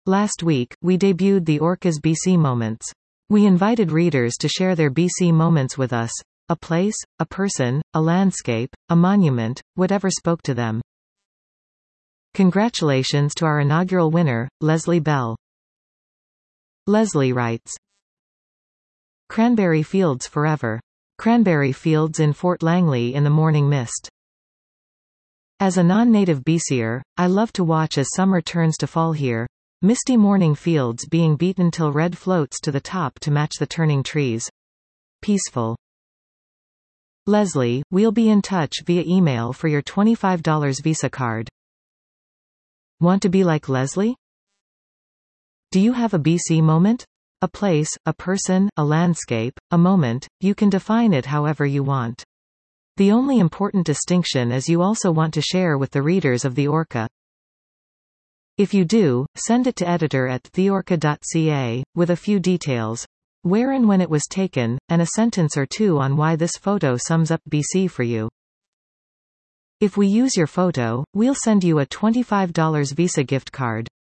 Last week, we debuted the Orca's BC Moments. We invited readers to share their BC moments with us. A place, a person, a landscape, a monument, whatever spoke to them. Congratulations to our inaugural winner, Leslie Bell. Leslie writes, Cranberry Fields Forever. Cranberry fields in Fort Langley in the morning mist. As a non-native BCer, I love to watch as summer turns to fall here. Misty morning fields being beaten till red floats to the top to match the turning trees. Peaceful. Leslie, we'll be in touch via email for your $25 Visa card. Want to be like Leslie? Do you have a BC moment? A place, a person, a landscape, a moment, you can define it however you want. The only important distinction is you also want to share with the readers of the Orca. If you do, send it to editor@theorca.ca, with a few details. Where and when it was taken, and a sentence or two on why this photo sums up BC for you. If we use your photo, we'll send you a $25 Visa gift card.